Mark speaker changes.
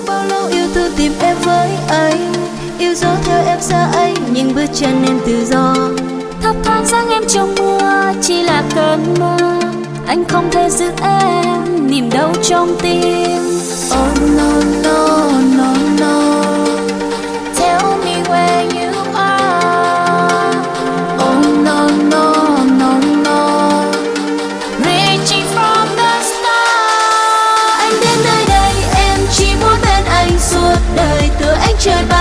Speaker 1: bao lâu yêu thương tìm em với anh, yêu dấu theo em xa anh, nhưng bước chân em tự do.
Speaker 2: Thấp thoáng dáng em trong mưa chỉ là cơn mơ, anh không thể giữ em niềm đau trong tim.
Speaker 1: Oh no no no no,
Speaker 2: Tell me where you are.
Speaker 1: oh no no no no,
Speaker 2: Reaching from the stars.
Speaker 1: anh đến nơi đây em chỉ muốn bên anh suốt đời, từ anh trời